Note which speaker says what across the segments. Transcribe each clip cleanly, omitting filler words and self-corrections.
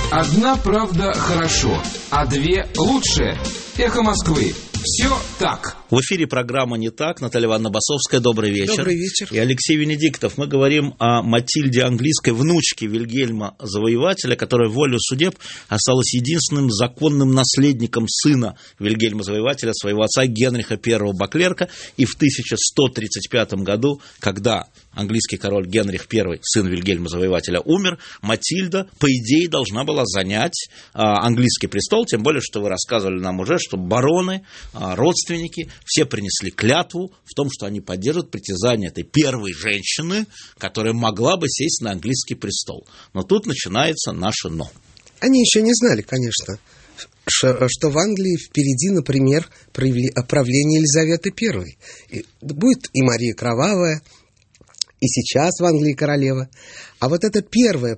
Speaker 1: Одна правда хорошо, а две лучше. Эхо Москвы. Все так.
Speaker 2: В эфире программа «Не так». Наталья Ивановна Басовская, добрый вечер.
Speaker 3: Добрый вечер.
Speaker 2: И Алексей Венедиктов. Мы говорим о Матильде английской, внучке Вильгельма Завоевателя, которая волею судеб осталась единственным законным наследником сына Вильгельма Завоевателя, своего отца Генриха I Баклерка. И в 1135 году, когда английский король Генрих I, сын Вильгельма Завоевателя, умер, Матильда, по идее, должна была занять английский престол, тем более, что вы рассказывали нам уже, что бароны, родственники, все принесли клятву в том, что они поддержат притязание этой первой женщины, которая могла бы сесть на английский престол. Но тут начинается наше «но».
Speaker 3: Они еще не знали, конечно, что в Англии впереди, например, правление Елизаветы I. Будет и Мария Кровавая, и сейчас в Англии королева. А вот эта первая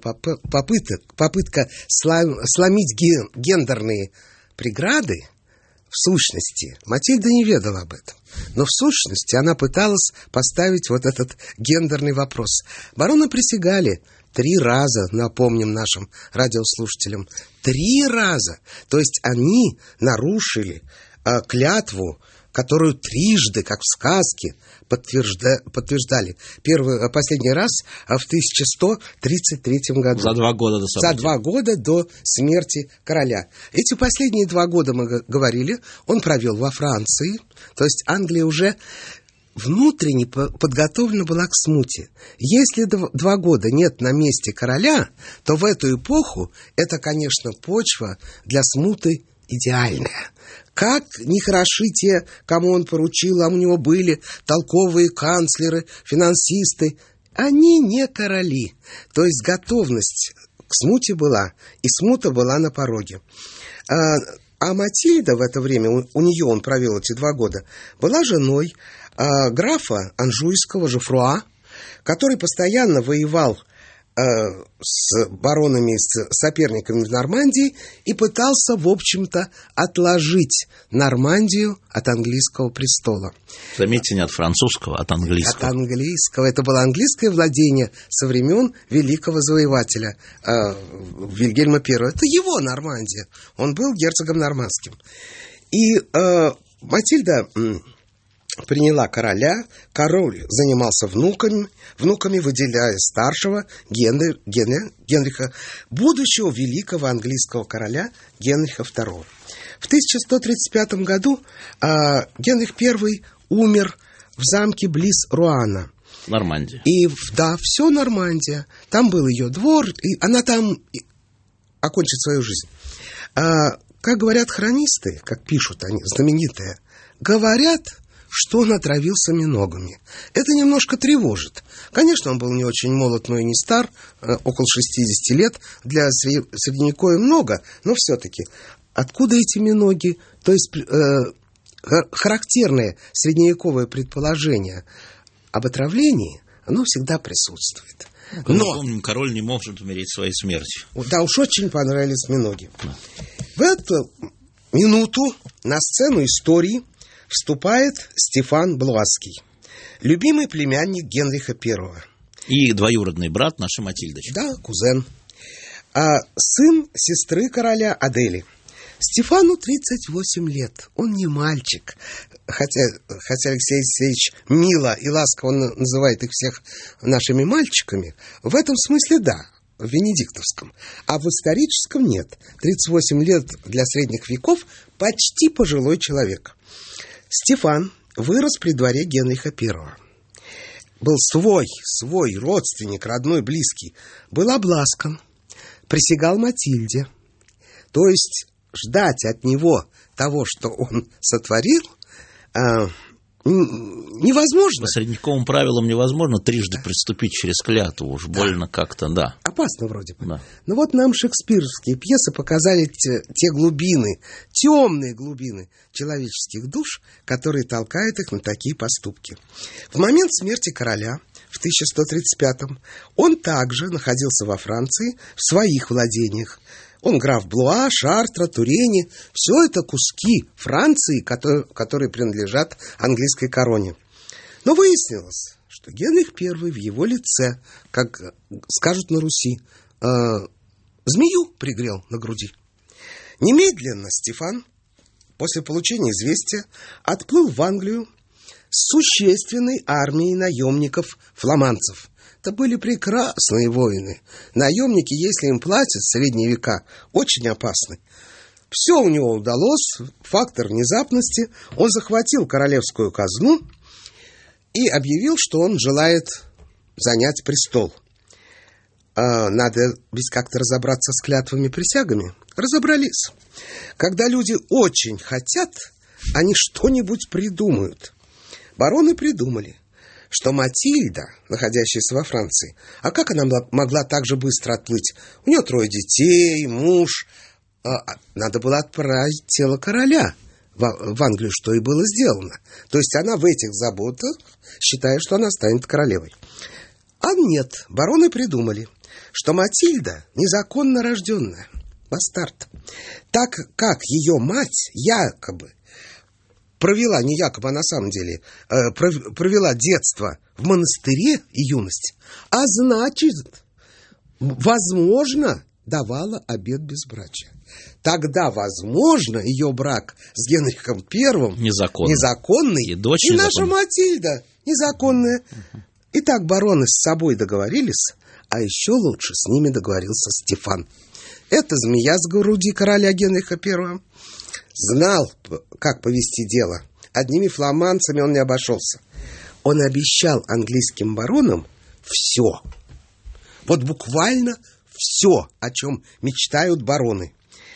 Speaker 3: попытка сломить гендерные преграды, в сущности, Матильда не ведала об этом. Но в сущности она пыталась поставить вот этот гендерный вопрос. Бароны присягали 3 раза, напомним нашим радиослушателям. 3 раза. То есть они нарушили клятву, которую трижды, как в сказке, подтверждали. Последний раз в 1133 году.
Speaker 2: За 2 года до события.
Speaker 3: За 2 года до смерти короля. Эти последние 2 года, мы говорили, он провел во Франции. То есть Англия уже внутренне подготовлена была к смуте. Если 2 года нет на месте короля, то в эту эпоху это, конечно, почва для смуты идеальная. Как не хороши те, кому он поручил, а у него были толковые канцлеры, финансисты. Они не короли. То есть готовность к смуте была, и смута была на пороге. А Матильда в это время, у нее он провел эти 2 года, была женой графа Анжуйского Жофруа, который постоянно воевал с баронами, с соперниками в Нормандии и пытался, в общем-то, отложить Нормандию от английского престола.
Speaker 2: Заметьте, не от французского, а от английского.
Speaker 3: От английского. Это было английское владение со времен великого завоевателя Вильгельма I. Это его Нормандия. Он был герцогом нормандским. И Матильда приняла короля, король занимался внуками, выделяя старшего Генриха, будущего великого английского короля Генриха II. В 1135 году Генрих I умер в замке близ Руана.
Speaker 2: Нормандия.
Speaker 3: И да, все Нормандия. Там был ее двор, и она там окончит свою жизнь. Как говорят хронисты, как пишут они, знаменитые, говорят, что он отравился миногами. Это немножко тревожит. Конечно, он был не очень молод, но и не стар, около 60 лет. Для средневековья много, но все-таки. Откуда эти миноги? То есть характерное средневековое предположение об отравлении, оно всегда присутствует.
Speaker 2: Но помним, король не может умереть своей смертью.
Speaker 3: Да, уж очень понравились миноги. В эту минуту на сцену истории вступает Стефан Блуаский, любимый племянник Генриха I.
Speaker 2: И двоюродный брат нашей Матильдочки.
Speaker 3: Да, кузен. Сын сестры короля Адели. Стефану 38 лет. Он не мальчик. Хотя Алексей Алексеевич мило и ласково называет их всех нашими мальчиками, в этом смысле да, в венедиктовском. А в историческом нет. 38 лет для средних веков почти пожилой человек. Стефан вырос при дворе Генриха I. Был свой родственник, родной, близкий. Был обласкан, присягал Матильде. То есть ждать от него того, что он сотворил, невозможно.
Speaker 2: По средневековым правилам невозможно трижды приступить через клятву. Уж больно как-то, да.
Speaker 3: Опасно вроде бы.
Speaker 2: Да.
Speaker 3: Но вот нам шекспировские пьесы показали те глубины, темные глубины человеческих душ, которые толкают их на такие поступки. В момент смерти короля в 1135-м он также находился во Франции в своих владениях. Он граф Блуа, Шартра, Турени. Все это куски Франции, которые принадлежат английской короне. Но выяснилось, что Генрих I в его лице, как скажут на Руси, змею пригрел на груди. Немедленно Стефан, после получения известия, отплыл в Англию с существенной армией наемников-фламандцев. Это были прекрасные воины. Наемники, если им платят в средние века, очень опасны. Все у него удалось, фактор внезапности. Он захватил королевскую казну и объявил, что он желает занять престол. Надо ведь как-то разобраться с клятвами-присягами. Разобрались. Когда люди очень хотят, они что-нибудь придумают. Бароны придумали, что Матильда, находящаяся во Франции, а как она могла так же быстро отплыть? У нее 3 детей, муж. Надо было отправить тело короля в Англию, что и было сделано. То есть она в этих заботах считает, что она станет королевой. А нет, бароны придумали, что Матильда незаконно рожденная, бастард. Так как ее мать якобы провела, не якобы, а на самом деле, провела детство в монастыре и юность, а значит, возможно, давала обет безбрачия. Тогда, возможно, ее брак с Генрихом I незаконный, и наша Матильда незаконная. Итак, бароны с собой договорились, а еще лучше с ними договорился Стефан. Это змея с груди короля Генриха I знал, как повести дело. Одними фламандцами он не обошелся. Он обещал английским баронам все. Вот буквально все, о чем мечтают бароны.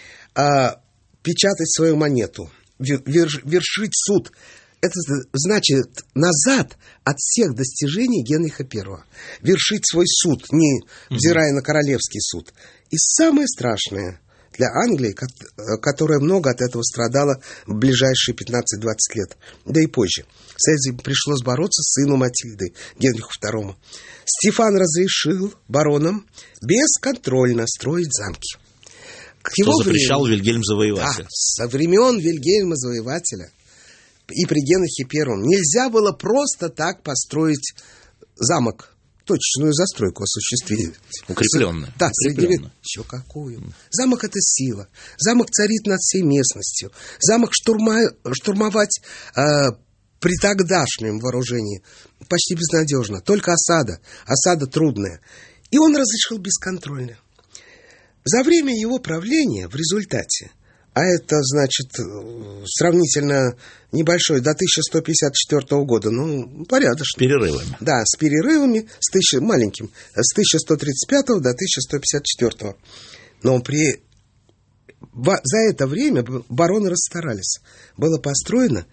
Speaker 3: Печатать свою монету, вершить суд. Это значит назад от всех достижений Генриха I. Вершить свой суд, не взирая на королевский суд. И самое страшное для Англии, которая много от этого страдала в ближайшие 15-20 лет, да и позже. С этим пришлось бороться сыну Матильды, Генриху II. Стефан разрешил баронам бесконтрольно строить замки.
Speaker 2: Что запрещал Вильгельм Завоеватель.
Speaker 3: Да, со времен Вильгельма Завоевателя и при Генрихе I нельзя было просто так построить замок. Точечную застройку осуществить.
Speaker 2: Укрепленную.
Speaker 3: Да, средневековье. Еще какую. Замок — это сила. Замок царит над всей местностью. Замок штурмовать при тогдашнем вооружении почти безнадежно. Только осада. Осада трудная. И он разрешил бесконтрольно. За время его правления в результате, а это, значит, сравнительно небольшой, до 1154 года, ну, порядочно.
Speaker 2: С перерывами.
Speaker 3: Да, с перерывами, маленьким, с 1135 до 1154. Но за это время бароны расстарались. Было построено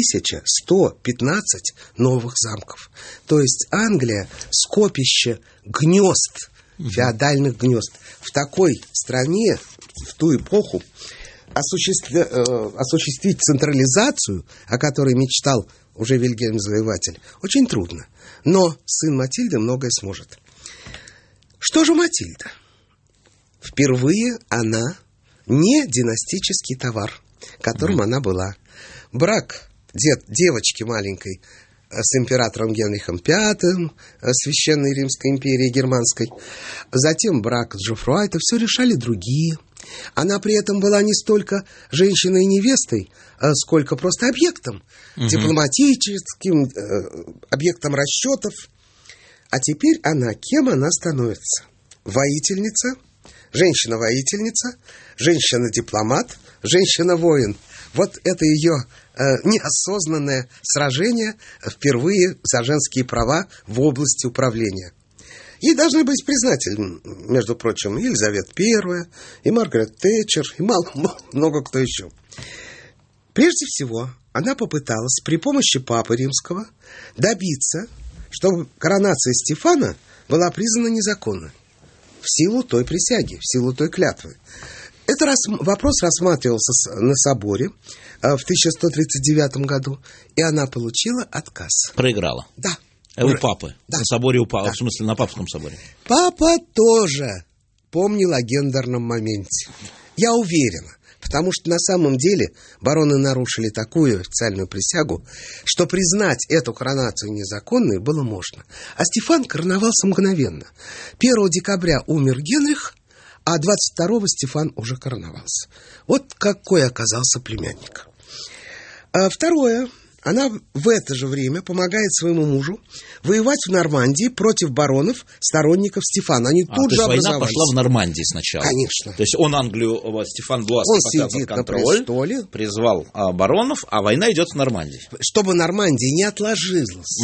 Speaker 3: 1115 новых замков. То есть Англия — скопище гнезд, феодальных гнезд. В такой стране, в ту эпоху, осуществить централизацию, о которой мечтал уже Вильгельм Завоеватель, очень трудно. Но сын Матильды многое сможет. Что же Матильда? Впервые она не династический товар, которым она была. Брак девочки маленькой с императором Генрихом V, Священной Римской империи германской. Затем брак с Жофруа. Это все решали другие. Она при этом была не столько женщиной и невестой, сколько просто объектом, дипломатическим, объектом расчетов. А теперь кем она становится? Воительница, женщина-воительница, женщина-дипломат, женщина-воин. Вот это ее неосознанное сражение впервые за женские права в области управления. Ей должны быть признательны, между прочим, и Елизавета I, и Маргарет Тэтчер, и много кто еще. Прежде всего, она попыталась при помощи Папы Римского добиться, чтобы коронация Стефана была признана незаконной в силу той присяги, в силу той клятвы. Этот вопрос рассматривался на соборе в 1139 году, и она получила отказ.
Speaker 2: Проиграла.
Speaker 3: Да.
Speaker 2: У папы.
Speaker 3: Да.
Speaker 2: На соборе у папы,
Speaker 3: Да.
Speaker 2: в смысле, на папском соборе.
Speaker 3: Папа тоже помнил о гендерном моменте. Я уверена, потому что на самом деле бароны нарушили такую официальную присягу, что признать эту коронацию незаконной было можно. А Стефан короновался мгновенно. 1 декабря умер Генрих, а 22-го Стефан уже короновался. Вот какой оказался племянник. Второе. Она в это же время помогает своему мужу воевать в Нормандии против баронов, сторонников Стефана. Они тут же образовались.
Speaker 2: Война пошла в Нормандии сначала.
Speaker 3: Конечно.
Speaker 2: То есть он Англию, Стефан Блуа,
Speaker 3: он сидит на престоле,
Speaker 2: призвал баронов, а война идет в Нормандии.
Speaker 3: Чтобы Нормандия не отложилась.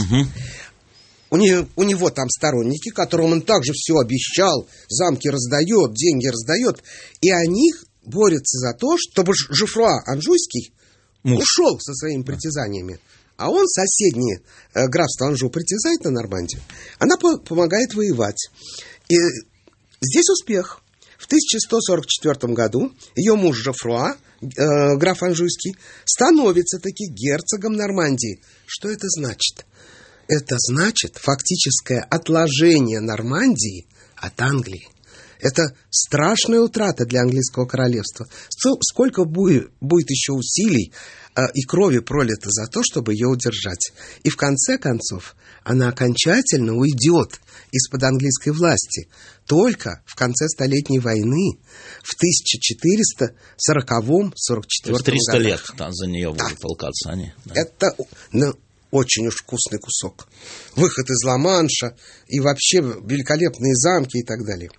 Speaker 3: У него там сторонники, которым он также все обещал, замки раздает, деньги раздает, и они борются за то, чтобы Жофруа Анжуйский ушел со своими притязаниями. А он, соседнее графство Анжу, притязает на Нормандию. Она помогает воевать. И здесь успех. В 1144 году ее муж Жофруа, граф Анжуйский, становится таки герцогом Нормандии. Что это значит? Это значит фактическое отложение Нормандии от Англии. Это страшная утрата для английского королевства. Сколько будет еще усилий и крови пролито за то, чтобы ее удержать. И в конце концов она окончательно уйдет из-под английской власти только в конце Столетней войны в 1440-44 годах.
Speaker 2: 300 лет за нее будут толкаться они. Да.
Speaker 3: Это очень уж вкусный кусок. Выход из Ла-Манша и вообще великолепные замки и так далее.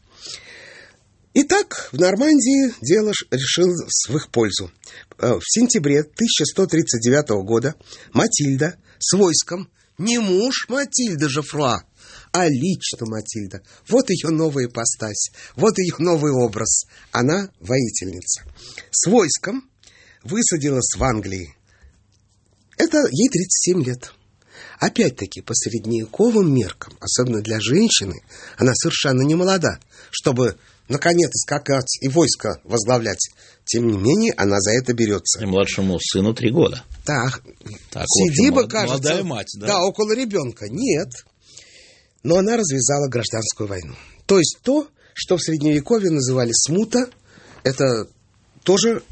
Speaker 3: Итак, в Нормандии дело решилось в их пользу. В сентябре 1139 года Матильда с войском, не муж Матильды Жофруа, а лично Матильда. Вот ее новая ипостась, вот ее новый образ. Она воительница. С войском высадилась в Англии. Это ей 37 лет. Опять-таки, по средневековым меркам, особенно для женщины, она совершенно не молода, чтобы наконец скакать и войско возглавлять. Тем не менее, она за это берется.
Speaker 2: И младшему сыну 3 года.
Speaker 3: Так
Speaker 2: сиди
Speaker 3: бы, кажется.
Speaker 2: Молодая мать, да?
Speaker 3: Да, около ребенка. Нет. Но она развязала гражданскую войну. То есть то, что в Средневековье называли смута, это тоже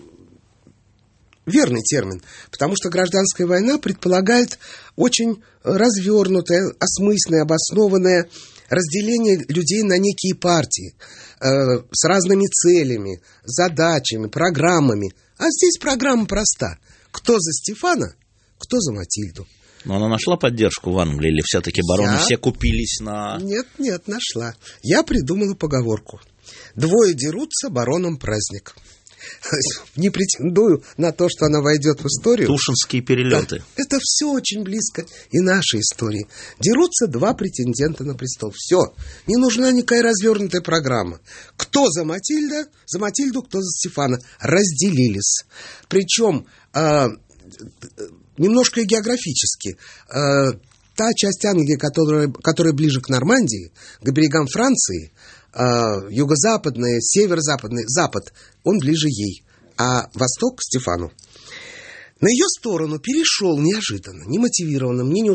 Speaker 3: верный термин, потому что гражданская война предполагает очень развернутое, осмысленное, обоснованное разделение людей на некие партии с разными целями, задачами, программами. А здесь программа проста. Кто за Стефана, кто за Матильду.
Speaker 2: Но она нашла поддержку в Англии, или все-таки бароны все купились на...
Speaker 3: Нет, нашла. Я придумала поговорку. 2 дерутся, баронам праздник. Не претендую на то, что она войдет в историю.
Speaker 2: Тушинские перелеты.
Speaker 3: Да, это все очень близко и нашей истории. Дерутся 2 претендента на престол. Все. Не нужна никакая развернутая программа. Кто за Матильду, кто за Стефана. Разделились. Причем немножко и географически. Та часть Англии, которая ближе к Нормандии, к берегам Франции, юго-западная, северо-западный, запад, он ближе ей, а восток — к Стефану. На ее сторону перешел неожиданно, немотивированно, мне не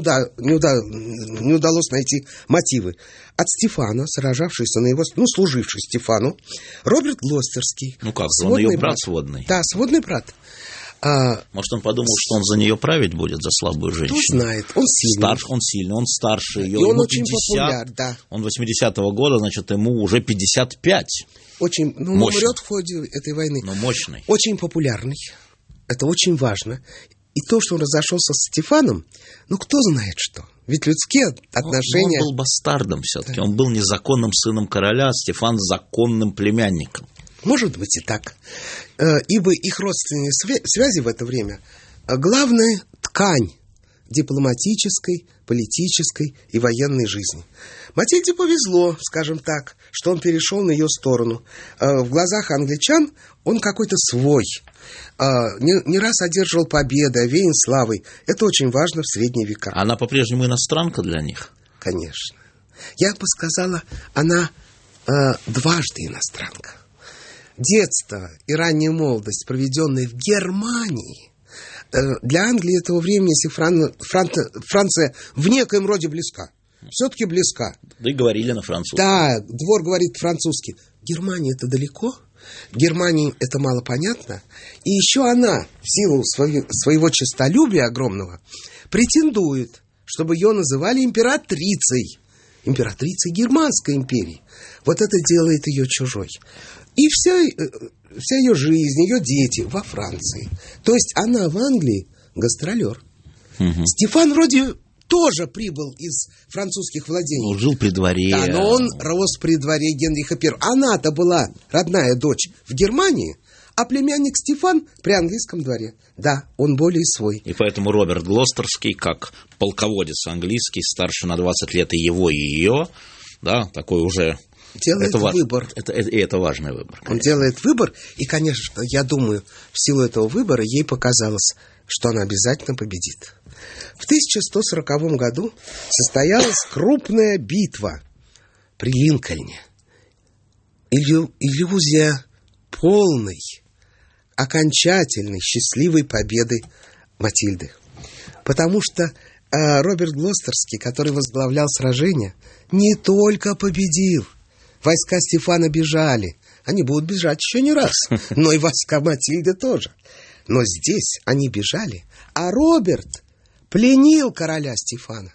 Speaker 3: удалось найти мотивы. От Стефана, сражавшийся на его, служивший Стефану, Роберт Глостерский.
Speaker 2: Он ее брат сводный.
Speaker 3: Да, сводный брат.
Speaker 2: Может, он подумал, что он за нее править будет, за слабую женщину.
Speaker 3: Кто знает, он сильный.
Speaker 2: Он старше ее.
Speaker 3: И он очень популярен, да.
Speaker 2: Он 80-го года, значит, ему уже 55.
Speaker 3: Очень, умрет в ходе этой войны.
Speaker 2: Но мощный.
Speaker 3: Очень популярный. Это очень важно. И то, что он разошелся с Стефаном, кто знает что. Ведь людские отношения...
Speaker 2: Он был бастардом все-таки. Да. Он был незаконным сыном короля, а Стефан законным племянником.
Speaker 3: Может быть и так. Ибо их родственные связи в это время главная ткань дипломатической, политической и военной жизни. Матильде повезло, скажем так, что он перешел на ее сторону. В глазах англичан он какой-то свой. Не раз одерживал победы, овеян славой. Это очень важно в средние века.
Speaker 2: Она по-прежнему иностранка для них?
Speaker 3: Конечно. Я бы сказала, она дважды иностранка. Детство и ранняя молодость, проведенные в Германии, для Англии этого времени, если Франция в некоем роде близка, все-таки близка.
Speaker 2: Да и говорили на французском.
Speaker 3: Да, двор говорит французски. Германия — это далеко, Германии это мало понятно. И еще она, в силу своего честолюбия огромного, претендует, чтобы ее называли императрицей. императрицей Германской империи. Вот это делает ее чужой. И вся ее жизнь, ее дети во Франции. То есть она в Англии гастролер. Стефан вроде тоже прибыл из французских владений.
Speaker 2: Он жил при дворе.
Speaker 3: Да, но он рос при дворе Генриха I. Она-то была родная дочь в Германии, а племянник Стефан при английском дворе. Да, он более свой.
Speaker 2: И поэтому Роберт Глостерский, как полководец английский, старше на 20 лет и его, и ее, да, такой уже...
Speaker 3: Делает выбор.
Speaker 2: Это важный выбор.
Speaker 3: Он делает выбор, и, конечно, я думаю, в силу этого выбора ей показалось, что она обязательно победит. В 1140 году состоялась крупная битва при Линкольне. Иллюзия полной, окончательной, счастливой победы Матильды. Потому что Роберт Глостерский, который возглавлял сражение, не только победил. Войска Стефана бежали. Они будут бежать еще не раз. Но и войска Матильды тоже. Но здесь они бежали. А Роберт пленил короля Стефана.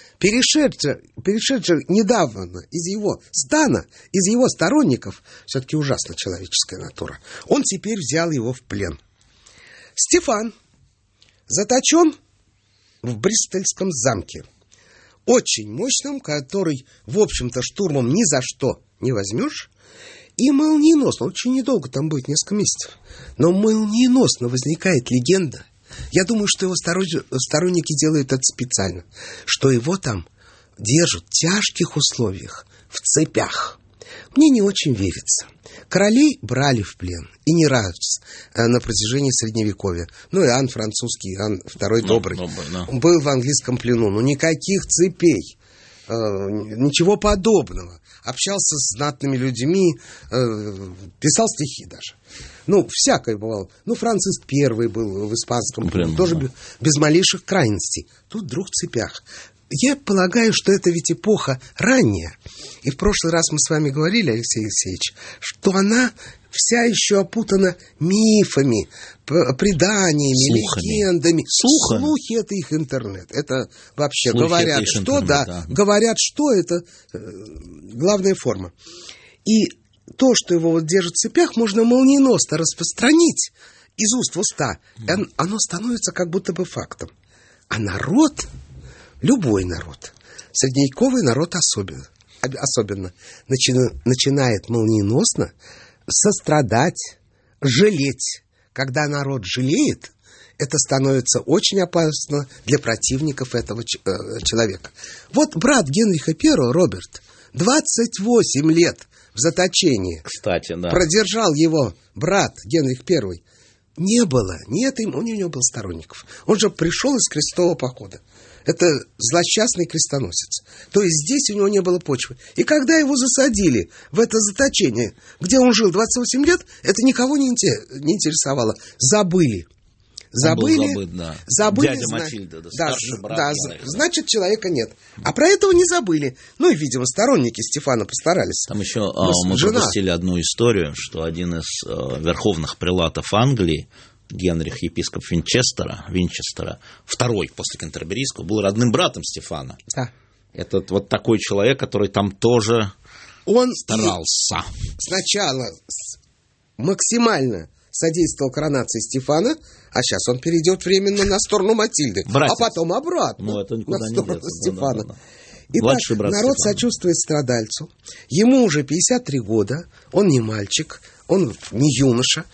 Speaker 3: Перешедший недавно из его стана, из его сторонников, все-таки ужасно человеческая натура, он теперь взял его в плен. Стефан заточен в Бристольском замке. Очень мощным, который, в общем-то, штурмом ни за что не возьмешь, и молниеносно, очень недолго там будет, несколько месяцев, но молниеносно возникает легенда. Я думаю, что его сторонники делают это специально, что его там держат в тяжких условиях, в цепях. Мне не очень верится. Королей брали в плен, и не раз на протяжении Средневековья. Ну, Иоанн Французский, Иоанн II Добрый, был в английском плену. Ну, никаких цепей, ничего подобного. Общался с знатными людьми, писал стихи даже. Ну, всякое бывало. Ну, Франциск I был в испанском плену, тоже без малейших крайностей. Тут вдруг в цепях. Я полагаю, что это ведь эпоха ранняя. И в прошлый раз мы с вами говорили, Алексей Алексеевич, что она вся еще опутана мифами, преданиями, легендами. Слухи — это их интернет. Это вообще слухи говорят, что интернет, да. Говорят, что это главная форма. И то, что его вот держит в цепях, можно молниеносно распространить из уст в уста. Оно становится как будто бы фактом. А народ... Любой народ, средневековый народ особенно начинает молниеносно сострадать, жалеть. Когда народ жалеет, это становится очень опасно для противников этого человека. Вот брат Генриха I, Роберт, 28 лет в заточении.
Speaker 2: Кстати, да.
Speaker 3: Продержал его брат Генрих I. Не было, у него был сторонников. Он же пришел из крестового похода. Это злосчастный крестоносец. То есть здесь у него не было почвы. И когда его засадили в это заточение, где он жил 28 лет, это никого не интересовало. Забыли. Забыли.
Speaker 2: Дядя Матильда, старший брат.
Speaker 3: Да, значит, человека нет. А про этого не забыли. Ну и, видимо, сторонники Стефана постарались.
Speaker 2: Там еще мы пропустили одну историю, что один из верховных прелатов Англии, Генрих, епископ Винчестера, второй после Кантерберийского, был родным братом Стефана.
Speaker 3: Да.
Speaker 2: Это вот такой человек, который там тоже старался.
Speaker 3: Сначала максимально содействовал коронации Стефана, а сейчас он перейдет временно на сторону Матильды.
Speaker 2: Братец.
Speaker 3: А потом обратно на сторону Стефана. Да. Итак, народ сочувствует страдальцу. Ему уже 53 года, он не мальчик, он не юноша.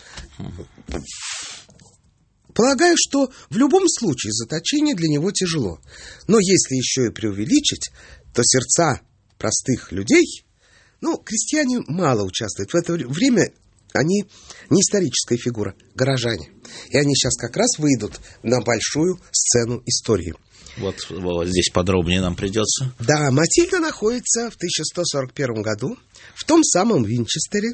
Speaker 3: Полагаю, что в любом случае заточение для него тяжело. Но если еще и преувеличить, то сердца простых людей, крестьяне мало участвуют. В это время они не историческая фигура, горожане. И они сейчас как раз выйдут на большую сцену истории.
Speaker 2: Вот здесь подробнее нам придется.
Speaker 3: Да, Матильда находится в 1141 году в том самом Винчестере.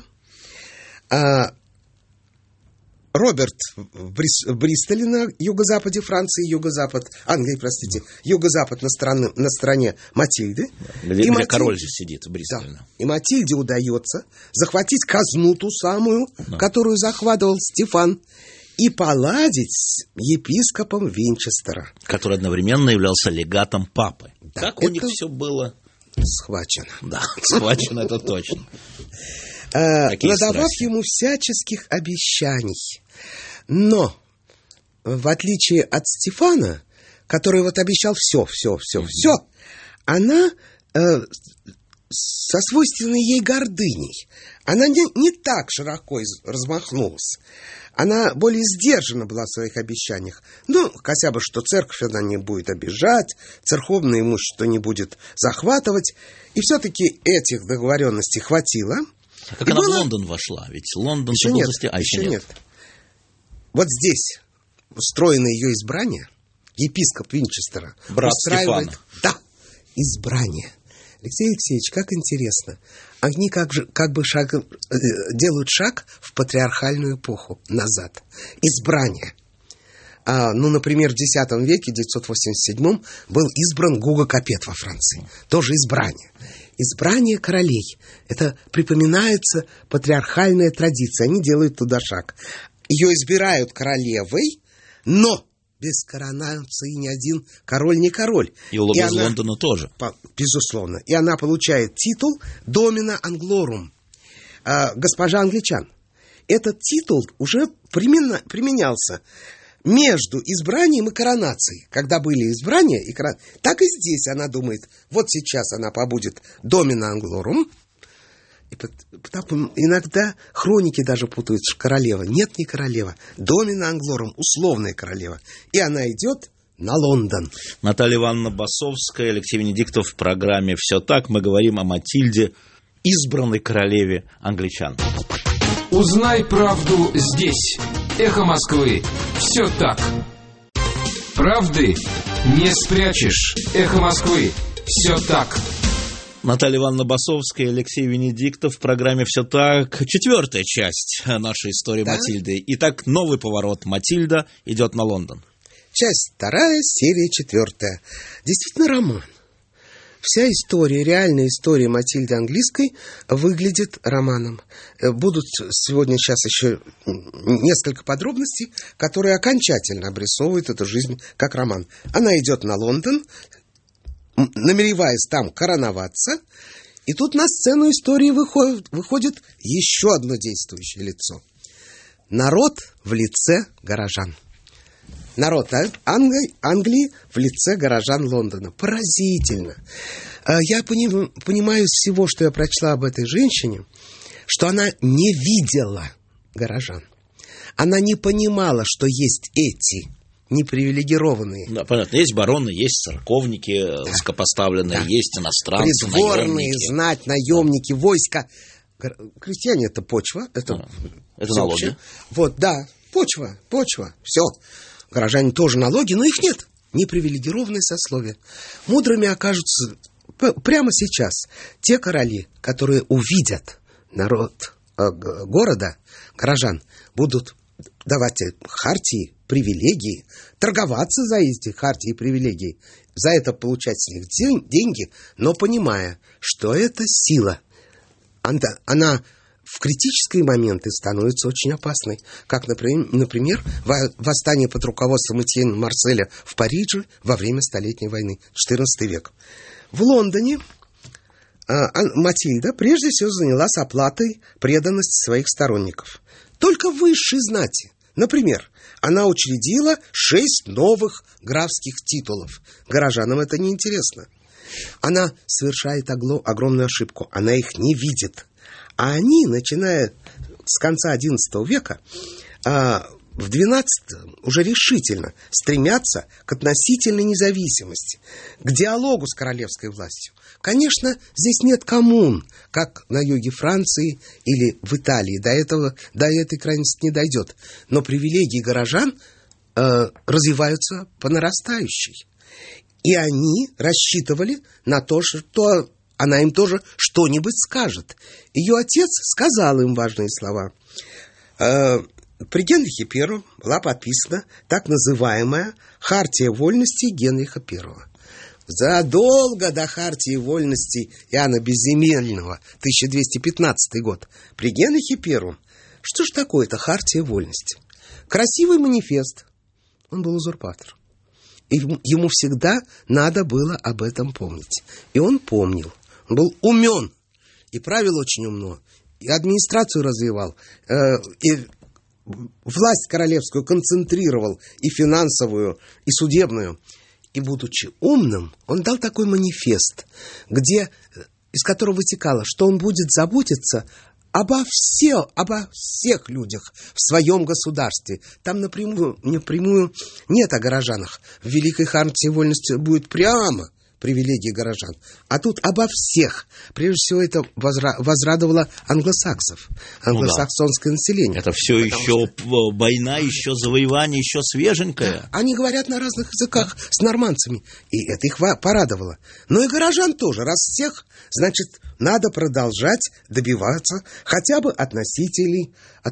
Speaker 3: Роберт в Бристоле на юго-западе Франции, юго-запад на стороне Матильды.
Speaker 2: Где король же сидит в Бристоле.
Speaker 3: Да. И Матильде удается захватить казну ту самую, которую захватывал Стефан, и поладить с епископом Винчестера.
Speaker 2: Который одновременно являлся легатом папы.
Speaker 3: Да,
Speaker 2: как у них все было
Speaker 3: Схвачено.
Speaker 2: Да, схвачено, это точно.
Speaker 3: Надавав ему всяческих обещаний. Но, в отличие от Стефана, который вот обещал все, она со свойственной ей гордыней, она не так широко размахнулась. Она более сдержана была в своих обещаниях. Ну, хотя бы, что церковь она не будет обижать, церковное имущество не будет захватывать. И все-таки этих договоренностей хватило.
Speaker 2: А как она в Лондон вошла? Ведь Лондон...
Speaker 3: Еще нет, еще нет. Вот здесь устроено ее избрание. Епископ Винчестера
Speaker 2: брат
Speaker 3: устраивает...
Speaker 2: Стефана.
Speaker 3: Да, избрание. Алексей Алексеевич, как интересно. Они как бы делают шаг в патриархальную эпоху назад. Избрание. Например, в X веке, в 987 был избран Гуго Капет во Франции. Тоже избрание. Избрание королей. Это припоминается патриархальная традиция. Они делают туда шаг. Ее избирают королевой, но без коронации ни один король не король.
Speaker 2: И у из Лондона тоже.
Speaker 3: Безусловно. И она получает титул «Домина Англорум», госпожа англичан. Этот титул уже применялся между избранием и коронацией. Когда были избрания и коронации, так и здесь она думает, вот сейчас она побудет «Домина Англорум». И потому иногда хроники даже путают, что королева. Нет, не королева. Домина Англорум, условная королева. И она идет на Лондон.
Speaker 2: Наталья Ивановна Басовская, Алексей Венедиктов в программе «Все так». Мы говорим о Матильде, избранной королеве англичан.
Speaker 1: Узнай правду здесь. Эхо Москвы. Все так. Правды не спрячешь. Эхо Москвы. Все так.
Speaker 2: Наталья Ивановна Басовская, Алексей Венедиктов в программе «Все так». 4-я часть нашей истории, да? Матильды. Итак, новый поворот. Матильда идет на Лондон.
Speaker 3: Часть 2, серия 4. Действительно роман. Вся история, реальная история Матильды Английской выглядит романом. Будут сейчас еще несколько подробностей, которые окончательно обрисовывают эту жизнь как роман. Она идет на Лондон, намереваясь там короноваться, и тут на сцену истории выходит еще одно действующее лицо. Народ в лице горожан. Народ Англии в лице горожан Лондона. Поразительно. Я понимаю из всего, что я прочла об этой женщине, что она не видела горожан. Она не понимала, что есть эти непривилегированные.
Speaker 2: Да, понятно. Есть бароны, есть церковники, да, высокопоставленные, да, есть иностранцы,
Speaker 3: придворные,
Speaker 2: наемники.
Speaker 3: знать, наемники, войска. Крестьяне — это почва. Это
Speaker 2: налоги.
Speaker 3: Вот, да, почва, все. Горожане тоже налоги, но их нет. Непривилегированные сословия. Мудрыми окажутся прямо сейчас те короли, которые увидят народ города, горожан, будут давать хартии, привилегии, торговаться за эти хартии и привилегии, за это получать с них деньги, но понимая, что это сила. Она в критические моменты становится очень опасной, как, например, восстание под руководством Этьена Марселя в Париже во время Столетней войны, XIV век. В Лондоне Матильда прежде всего занялась оплатой преданности своих сторонников. Только высшей знати. Например, она учредила 6 новых графских титулов. Горожанам это неинтересно. Она совершает огромную ошибку. Она их не видит. А они, начиная с конца XI века, в XII уже решительно стремятся к относительной независимости, к диалогу с королевской властью. Конечно, здесь нет коммун, как на юге Франции или в Италии. До этой крайности не дойдет. Но привилегии горожан развиваются по нарастающей. И они рассчитывали на то, что она им тоже что-нибудь скажет. Ее отец сказал им важные слова. При Генрихе I была подписана так называемая «Хартия вольностей» Генриха I. Задолго до Хартии вольностей Иоанна Безземельного, 1215 год, при Генрихе I. Что же такое это Хартия вольности? Красивый манифест. Он был узурпатор. И ему всегда надо было об этом помнить. И он помнил. Он был умен и правил очень умно, и администрацию развивал, и власть королевскую концентрировал, и финансовую, и судебную. И, будучи умным, он дал такой манифест, из которого вытекало, что он будет заботиться обо всех людях в своем государстве. Там напрямую нет о горожанах. В Великой Хартии вольности будет прямо привилегии горожан. А тут обо всех. Прежде всего, это возрадовало англосаксов, англосаксонское население.
Speaker 2: Это все еще война, еще завоевание, еще свеженькое.
Speaker 3: Да, они говорят на разных языках с нормандцами, и это их порадовало. Но и горожан тоже. Раз всех, значит, надо продолжать добиваться хотя бы относительных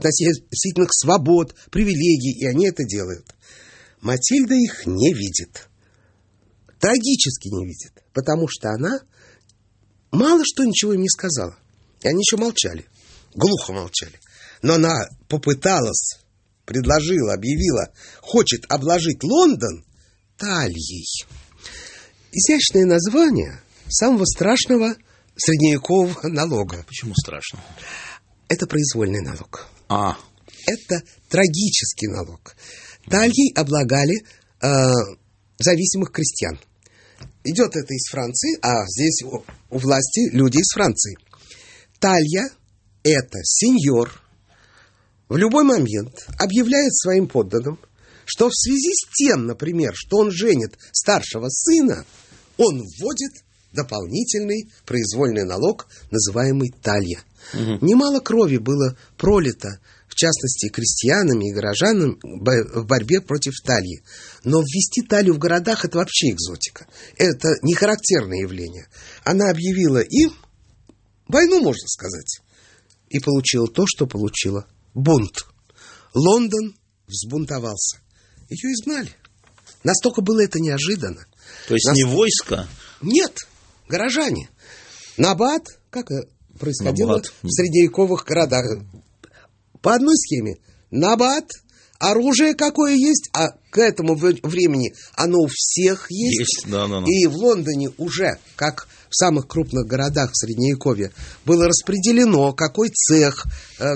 Speaker 3: свобод, привилегий, и они это делают. Матильда их не видит. Трагически не видит, потому что она мало что ничего им не сказала. И они еще молчали, глухо молчали. Но она попыталась, предложила, объявила, хочет обложить Лондон талией. Изящное название самого страшного средневекового налога.
Speaker 2: Почему страшно?
Speaker 3: Это произвольный налог.
Speaker 2: Это
Speaker 3: трагический налог. Талией облагали зависимых крестьян. Идет это из Франции, а здесь у власти люди из Франции. Талья – это сеньор, в любой момент объявляет своим подданным, что в связи с тем, например, что он женит старшего сына, он вводит дополнительный произвольный налог, называемый талья. Немало крови было пролито, в частности, крестьянами и горожанами в борьбе против талии. Но ввести талию в городах – это вообще экзотика. Это не характерное явление. Она объявила им войну, можно сказать, и получила то, что получила – бунт. Лондон взбунтовался. Ее изгнали. Настолько было это неожиданно.
Speaker 2: То есть не войско?
Speaker 3: Нет, горожане. Набат, как происходило в средневековых городах. По одной схеме. Набат, оружие какое есть, а к этому времени оно у всех есть.
Speaker 2: Да.
Speaker 3: И в Лондоне уже, как в самых крупных городах в Средневековье, было распределено, какой цех,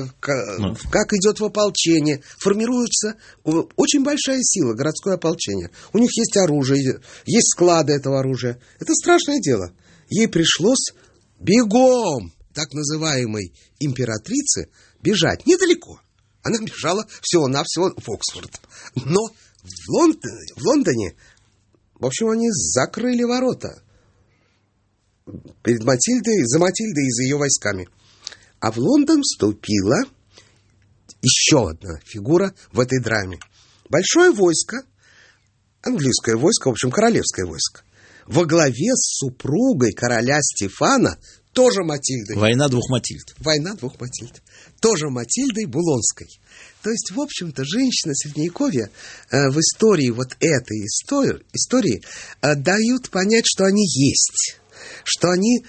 Speaker 3: как идет в ополчение. Формируется очень большая сила, городское ополчение. У них есть оружие, есть склады этого оружия. Это страшное дело. Ей пришлось бегом так называемой императрице бежать недалеко. Она бежала всего-навсего в Оксфорд. Но в Лондоне, в общем, они закрыли ворота перед Матильдой, за Матильдой и за ее войсками. А в Лондон вступила еще одна фигура в этой драме. Большое войско, английское войско, в общем, королевское войско, во главе с супругой короля Стефана, тоже Матильдой.
Speaker 2: Война двух Матильд.
Speaker 3: Тоже Матильдой Булонской. То есть, в общем-то, женщины Средневековья в истории вот этой истории дают понять, что они есть, что они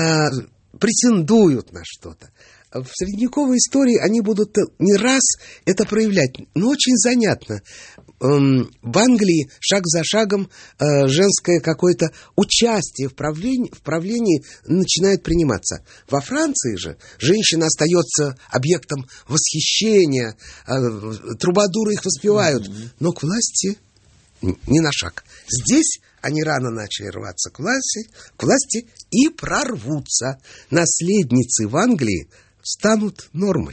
Speaker 3: претендуют на что-то. В средневековой истории они будут не раз это проявлять, но очень занятно. В Англии шаг за шагом женское какое-то участие в правлении начинает приниматься. Во Франции же женщина остается объектом восхищения, трубадуры их воспевают, но к власти ни на шаг. Здесь они рано начали рваться к власти и прорвутся. Наследницы в Англии станут нормой.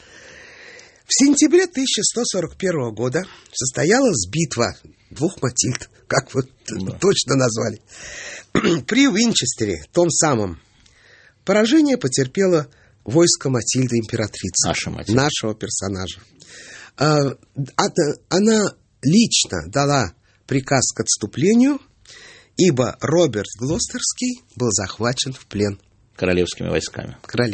Speaker 3: В сентябре 1141 года состоялась битва двух Матильд, как вот точно назвали, при Винчестере, том самом. Поражение потерпело войско Матильды императрицы, нашего персонажа. Она лично дала приказ к отступлению, ибо Роберт Глостерский был захвачен в плен.
Speaker 2: Королевскими войсками.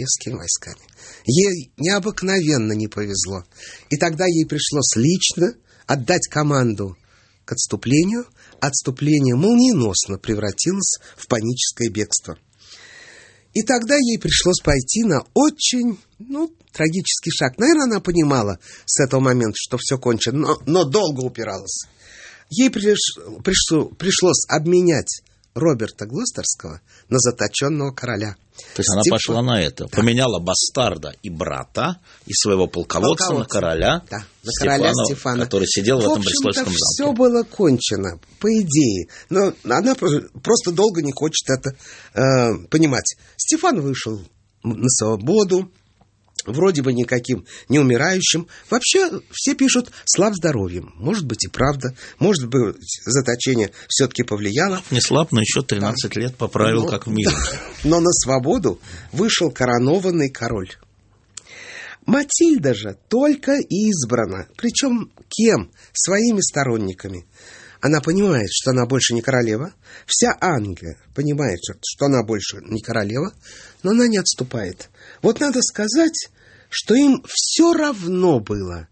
Speaker 3: Ей необыкновенно не повезло. И тогда ей пришлось лично отдать команду к отступлению. Отступление молниеносно превратилось в паническое бегство. И тогда ей пришлось пойти на очень, трагический шаг. Наверное, она понимала с этого момента, что все кончено, но долго упиралась. Ей пришлось обменять Роберта Глостерского на заточенного короля.
Speaker 2: То есть она пошла на это, да. Поменяла бастарда и брата, и своего полководца на короля,
Speaker 3: да, на короля Стефана,
Speaker 2: который сидел в этом Бреслойском замке.
Speaker 3: Все было кончено, по идее, но она просто долго не хочет это понимать. Стефан вышел на свободу, вроде бы никаким не умирающим. Вообще все пишут слаб здоровьем. Может быть и правда. Может быть заточение все-таки повлияло.
Speaker 2: Не слаб, но еще 13 лет поправил, как в мире.
Speaker 3: Но на свободу вышел коронованный король. Матильда же только избрана. Причем кем? Своими сторонниками. Она понимает, что она больше не королева. Вся Англия понимает, что она больше не королева, но она не отступает. Вот надо сказать, что им все равно было,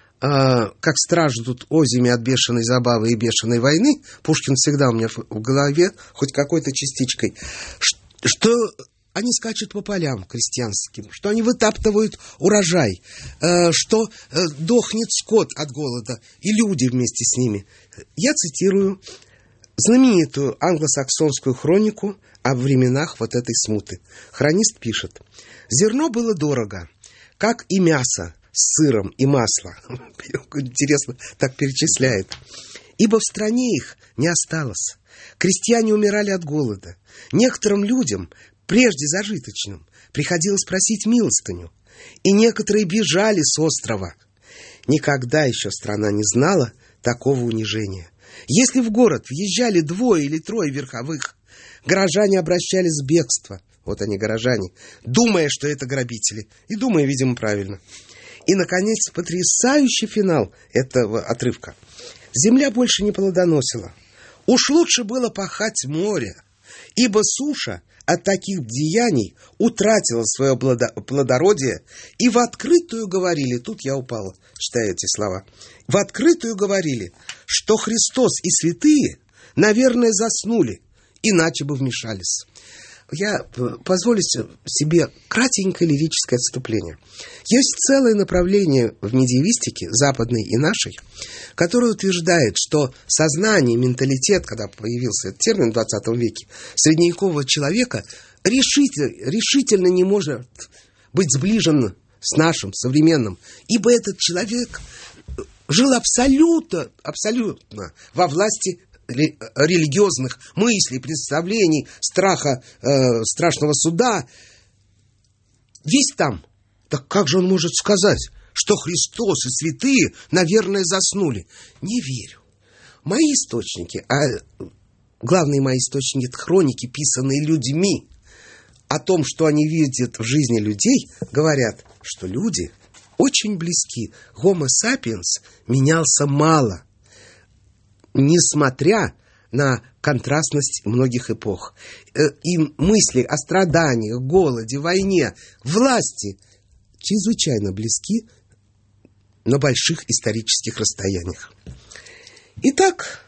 Speaker 3: как страждут озими от бешеной забавы и бешеной войны. Пушкин всегда у меня в голове, хоть какой-то частичкой, что они скачут по полям крестьянским, что они вытаптывают урожай, что дохнет скот от голода, и люди вместе с ними. Я цитирую знаменитую англосаксонскую хронику о временах вот этой смуты. Хронист пишет: «Зерно было дорого, как и мясо с сыром и масло». Интересно, так перечисляет. «Ибо в стране их не осталось. Крестьяне умирали от голода. Некоторым людям, прежде зажиточным, приходилось просить милостыню, и некоторые бежали с острова. Никогда еще страна не знала такого унижения. Если в город въезжали 2 или 3 верховых, горожане обращались в бегство». Вот они, горожане, думая, что это грабители, и думая, видимо, правильно. И, наконец, потрясающий финал этого отрывка. «Земля больше не плодоносила. Уж лучше было пахать море, ибо суша от таких деяний утратила свое плодородие, и в открытую говорили», тут я упала, читая эти слова, «в открытую говорили, что Христос и святые, наверное, заснули, иначе бы вмешались». Я позволю себе кратенькое лирическое отступление. Есть целое направление в медиевистике, западной и нашей, которое утверждает, что сознание, менталитет, когда появился этот термин в 20 веке, средневекового человека решительно не может быть сближен с нашим современным, ибо этот человек жил абсолютно во власти религиозных мыслей, представлений, страха страшного суда. Весь там. Так как же он может сказать, что Христос и святые, наверное, заснули? Не верю. Мои источники, а главные мои источники — это хроники, писанные людьми, о том, что они видят в жизни людей, говорят, что люди очень близки. Homo sapiens менялся мало, несмотря на контрастность многих эпох. И мысли о страданиях, голоде, войне, власти чрезвычайно близки на больших исторических расстояниях. Итак,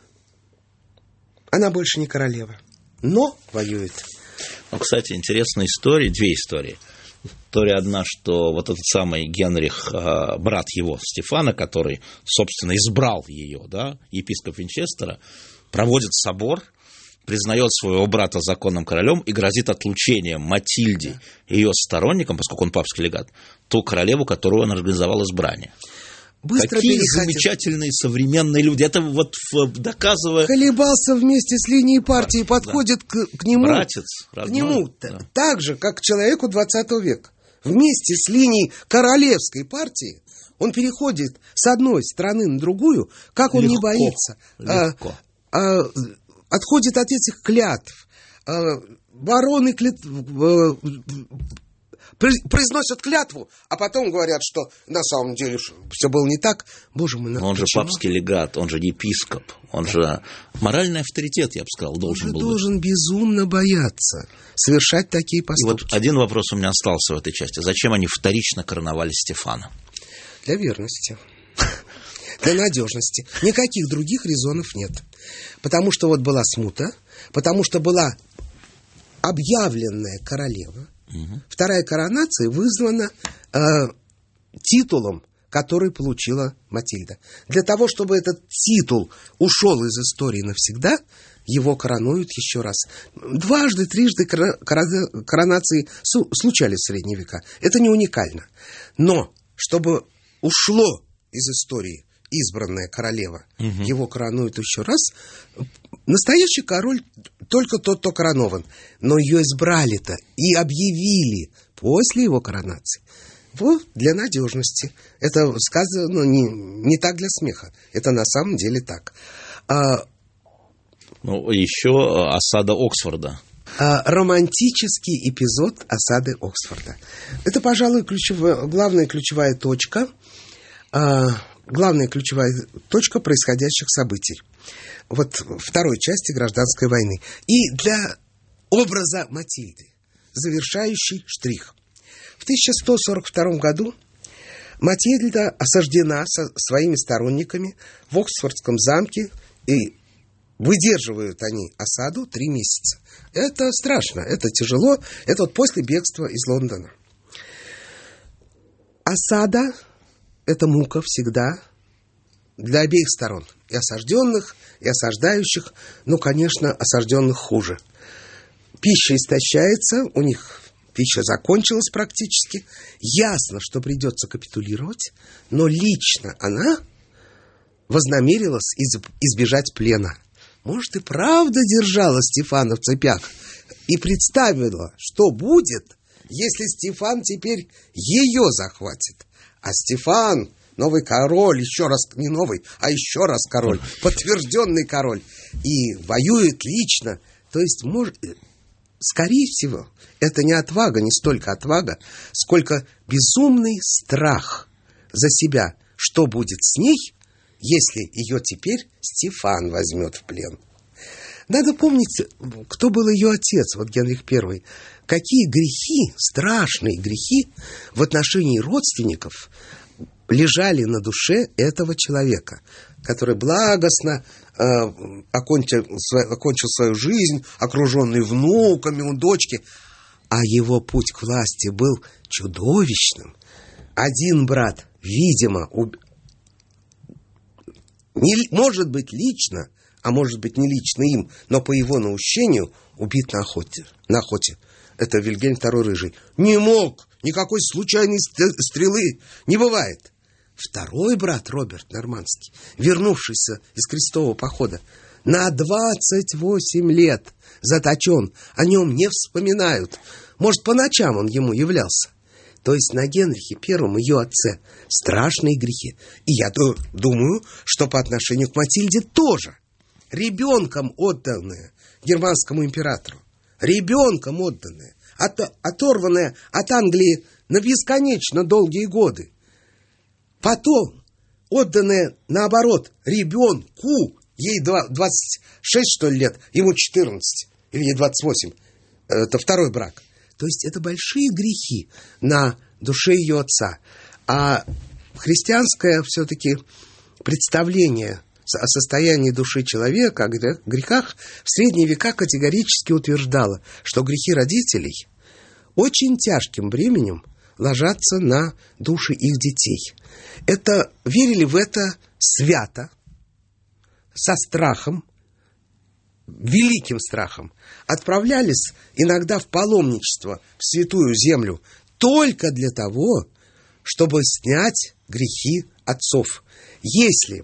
Speaker 3: она больше не королева, но воюет.
Speaker 2: Ну, кстати, интересная история, 2 истории. История одна, что вот этот самый Генрих, брат его, Стефана, который, собственно, избрал ее, да, епископ Винчестера, проводит собор, признает своего брата законным королем и грозит отлучением Матильде и ее сторонникам, поскольку он папский легат, ту королеву, которую он организовал избрание.
Speaker 3: Быстро
Speaker 2: какие замечательные современные люди. Это вот доказывая...
Speaker 3: Колебался вместе с линией партии, подходит к нему.
Speaker 2: Братец, родной,
Speaker 3: к нему
Speaker 2: да.
Speaker 3: Так же, как к человеку 20 века. Вместе с линией королевской партии он переходит с одной страны на другую, как он не боится.
Speaker 2: Легко.
Speaker 3: Отходит от этих клятв. Бароны произносят клятву, а потом говорят, что на самом деле все было не так. Боже мой,
Speaker 2: он же папский легат, он же епископ, он же моральный авторитет, я бы сказал, должен был быть.
Speaker 3: Он должен безумно бояться совершать такие поступки.
Speaker 2: И вот один вопрос у меня остался в этой части. Зачем они вторично короновали Стефана?
Speaker 3: Для верности. Для надежности. Никаких других резонов нет. Потому что вот была смута, потому что была объявленная королева. Вторая коронация вызвана титулом который получила Матильда. Для того, чтобы этот титул ушел из истории навсегда, его коронуют еще раз. Дважды, трижды коронации случались в средние века. Это не уникально. Но, чтобы ушло из истории избранная королева, его коронуют еще раз. Настоящий король только тот, кто коронован. Но ее избрали-то и объявили после его коронации. Вот для надежности. Это сказано не так для смеха. Это на самом деле так.
Speaker 2: Еще осада Оксфорда.
Speaker 3: Романтический эпизод осады Оксфорда. Это, пожалуй, главная ключевая точка происходящих событий. Вот второй части гражданской войны. И для образа Матильды завершающий штрих. В 1142 году Матильда осаждена со своими сторонниками в Оксфордском замке, и выдерживают они осаду 3 месяца. Это страшно, это тяжело. Это вот после бегства из Лондона. Осада – это мука всегда для обеих сторон. И осажденных, и осаждающих. Ну, конечно, осажденных хуже. Пища истощается, у них пища закончилась практически. Ясно, что придется капитулировать, но лично она вознамерилась избежать плена. Может, и правда держала Стефана в цепях и представила, что будет, если Стефан теперь ее захватит. А Стефан, новый король, еще раз, не новый, а еще раз король, подтвержденный король, и воюет лично. То есть, скорее всего, это не отвага, не столько отвага, сколько безумный страх за себя, что будет с ней, если ее теперь Стефан возьмет в плен. Надо помнить, кто был ее отец, вот Генрих I. Какие грехи, страшные грехи в отношении родственников лежали на душе этого человека, который благостно окончил свою жизнь, окруженный внуками у дочки, а его путь к власти был чудовищным. Один брат, видимо, может быть лично, а может быть не лично им, но по его наущению убит на охоте. Это Вильгельм II Рыжий. Не мог, никакой случайной стрелы не бывает. Второй брат, Роберт Нормандский, вернувшийся из крестового похода, на 28 лет заточен, о нем не вспоминают. Может, по ночам он ему являлся. То есть на Генрихе I, ее отце, страшные грехи. И я думаю, что по отношению к Матильде тоже. Ребенком отданная германскому императору. Ребенком отданная. Оторванная от Англии на бесконечно долгие годы. Потом отданная, наоборот, ребенку. Ей 26, что ли, лет, ему 14. Или ей 28. Это второй брак. То есть это большие грехи на душе ее отца. А христианское все-таки представление о состоянии души человека, о грехах в средние века категорически утверждало, что грехи родителей очень тяжким бременем ложатся на души их детей. Верили в это свято, со страхом, великим страхом. Отправлялись иногда в паломничество в Святую Землю только для того, чтобы снять грехи отцов. Если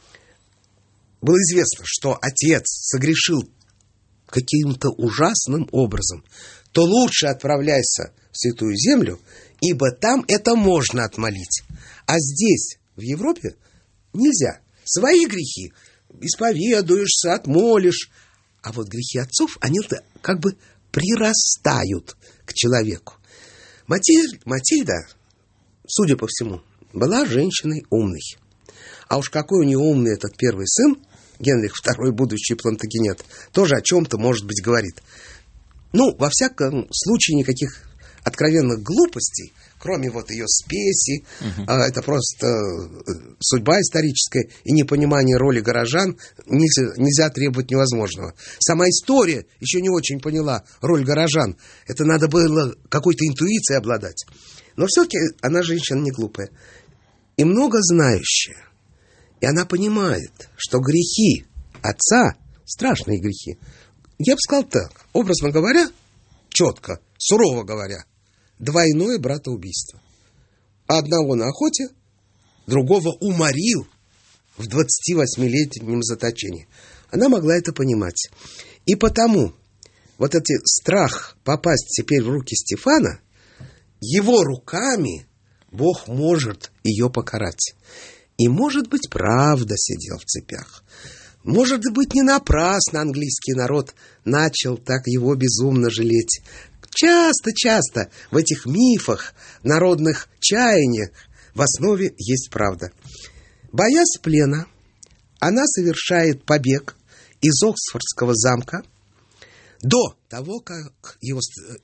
Speaker 3: было известно, что отец согрешил каким-то ужасным образом, то лучше отправляйся в Святую Землю, ибо там это можно отмолить. А здесь, в Европе, нельзя. Свои грехи исповедуешься, отмолишь. А вот грехи отцов, они как бы прирастают к человеку. Матильда, судя по всему, была женщиной умной. А уж какой у нее умный этот первый сын, Генрих II, будущий Плантагенет, тоже о чем-то, может быть, говорит. Во всяком случае, никаких откровенных глупостей, кроме вот ее спеси, это просто судьба историческая и непонимание роли горожан, нельзя требовать невозможного. Сама история еще не очень поняла роль горожан. Это надо было какой-то интуицией обладать. Но все-таки она женщина не глупая. и многознающая. И она понимает, что грехи отца, страшные грехи, я бы сказал так, образно говоря, четко, сурово говоря, двойное братоубийство. Одного на охоте, другого уморил в 28-летнем заточении. Она могла это понимать. И потому вот этот страх попасть теперь в руки Стефана, его руками Бог может ее покарать. И, может быть, правда сидел в цепях. Может быть, не напрасно английский народ начал так его безумно жалеть. Часто в этих мифах, народных чаяниях в основе есть правда. Боясь плена, она совершает побег из Оксфордского замка до того, как ее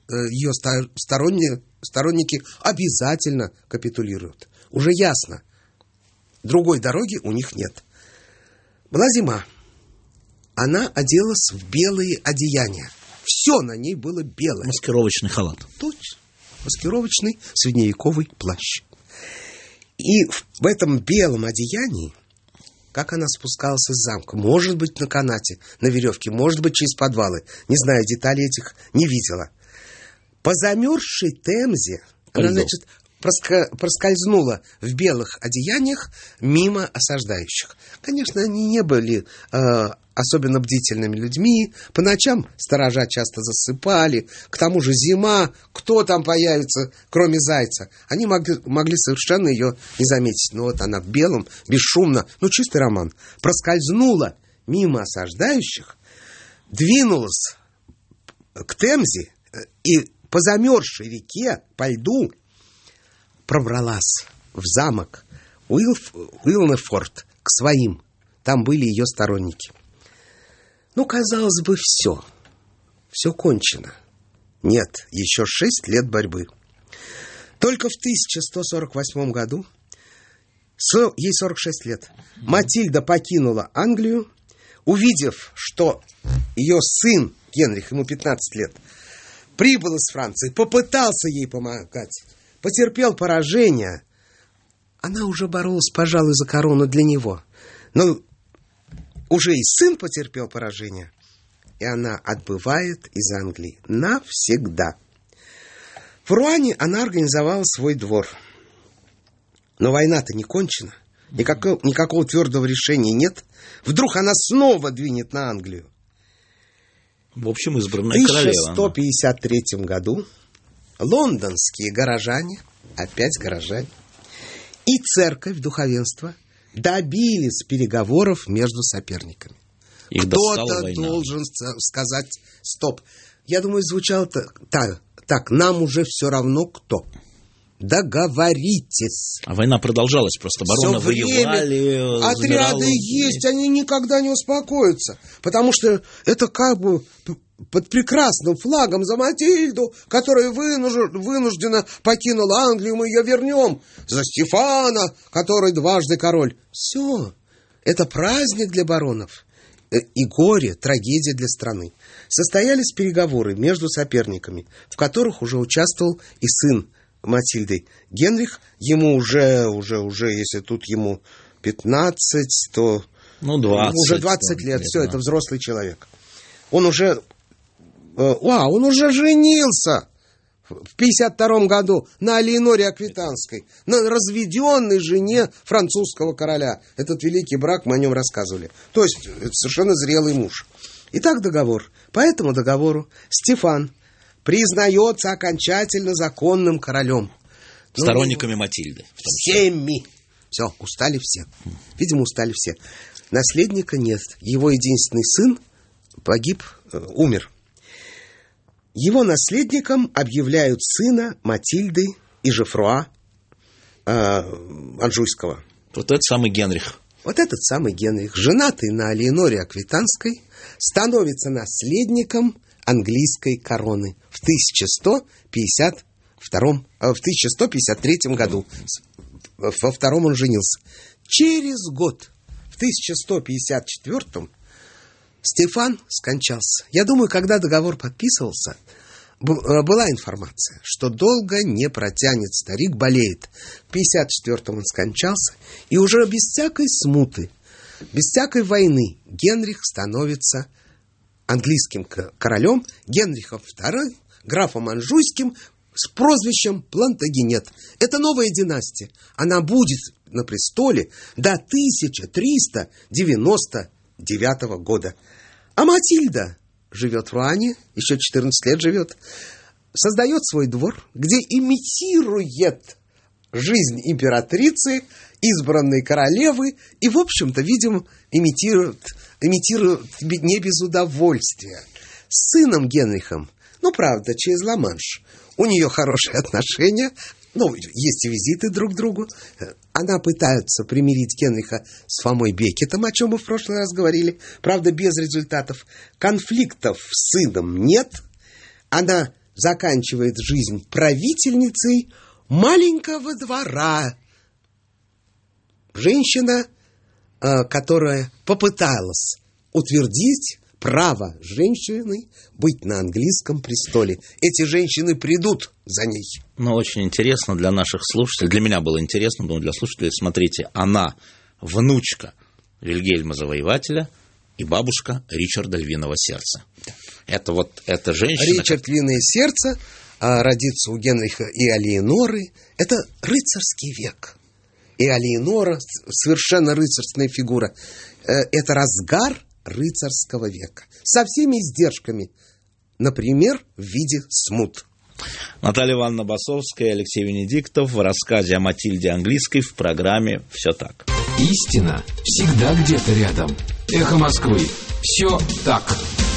Speaker 3: сторонники обязательно капитулируют. Уже ясно, другой дороги у них нет. Была зима. Она оделась в белые одеяния. Все на ней было белое.
Speaker 2: Маскировочный халат.
Speaker 3: Точно. Маскировочный средневековый плащ. И в этом белом одеянии, как она спускалась из замка, может быть, на канате, на веревке, может быть, через подвалы, не знаю, деталей этих не видела. По замерзшей Темзе она, значит, проскользнула в белых одеяниях мимо осаждающих. Конечно, они не были особенно бдительными людьми. По ночам сторожа часто засыпали. К тому же зима, кто там появится, кроме зайца? Они могли совершенно ее не заметить. Но вот она в белом, бесшумно, чистый роман, проскользнула мимо осаждающих, двинулась к Темзе и по замерзшей реке, по льду, пробралась в замок Уилнефорд к своим. Там были ее сторонники. Казалось бы, все кончено. Нет, еще 6 лет борьбы. Только в 1148 году, ей 46 лет, Матильда покинула Англию, увидев, что ее сын Генрих, ему 15 лет, прибыл из Франции, попытался ей помогать, потерпел поражение. Она уже боролась, пожалуй, за корону для него. Но уже и сын потерпел поражение, и она отбывает из Англии навсегда. В Руане она организовала свой двор. Но война-то не кончена. Никакого твердого решения нет. Вдруг она снова двинет на Англию.
Speaker 2: В общем, избранная королева.
Speaker 3: В 1153 году лондонские горожане, опять горожане, и церковь, духовенство добились переговоров между соперниками. Кто-то должен сказать «стоп». Я думаю, звучало так, нам уже все равно кто. Договоритесь.
Speaker 2: А война продолжалась, просто бароны воевали.
Speaker 3: Отряды есть, они никогда не успокоятся. Потому что это как бы под прекрасным флагом за Матильду, которая вынуждена покинула Англию, мы ее вернем. За Стефана, который дважды король. Все. Это праздник для баронов. И горе, трагедия для страны. Состоялись переговоры между соперниками, в которых уже участвовал и сын Матильды Генрих. Ему уже, если тут ему 15, то
Speaker 2: 20,
Speaker 3: уже 20 лет. Все, это взрослый человек. Он уже женился в 52 году на Элеоноре Аквитанской, на разведенной жене французского короля. Этот великий брак, мы о нем рассказывали. То есть, это совершенно зрелый муж. Итак, договор. По этому договору Стефан признается окончательно законным королем.
Speaker 2: Сторонниками Матильды.
Speaker 3: Всеми. Все, устали все. Видимо, устали все. Наследника нет. Его единственный сын погиб, умер. Его наследником объявляют сына Матильды и Жофруа Анжуйского.
Speaker 2: Вот этот самый Генрих.
Speaker 3: Вот этот самый Генрих, женатый на Элеоноре Аквитанской, становится наследником английской короны в 1153 году. Во втором он женился. Через год, в 1154 Стефан скончался. Я думаю, когда договор подписывался, была информация, что долго не протянет, старик болеет. В 54-м он скончался, и уже без всякой смуты, без всякой войны Генрих становится английским королем, Генрихом II, графом Анжуйским, с прозвищем Плантагенет. Это новая династия. Она будет на престоле до 1399 года. А Матильда живет в Руане, еще 14 лет живет, создает свой двор, где имитирует жизнь императрицы, избранной королевы, и, в общем-то, видимо, имитирует не без удовольствия. С сыном Генрихом, правда, через Ла-Манш, у нее хорошие отношения, есть и визиты друг к другу. Она пытается примирить Генриха с Фомой Беккетом, о чем мы в прошлый раз говорили, правда, без результатов. Конфликтов с сыном нет. Она заканчивает жизнь правительницей маленького двора. Женщина, которая попыталась утвердить право женщины быть на английском престоле. Эти женщины придут за ней.
Speaker 2: Очень интересно для наших слушателей. Для меня было интересно, но для слушателей, смотрите, она внучка Вильгельма Завоевателя и бабушка Ричарда Львиного Сердца. Это женщина...
Speaker 3: Ричард Львиное Сердце родится у Генриха и Алиеноры. Это рыцарский век. И Алиенора совершенно рыцарственная фигура. Это разгар рыцарского века. Со всеми издержками. Например, в виде смут.
Speaker 2: Наталья Ивановна Басовская и Алексей Венедиктов в рассказе о Матильде Английской в программе «Все так».
Speaker 1: Истина всегда где-то рядом. Эхо Москвы. Все так.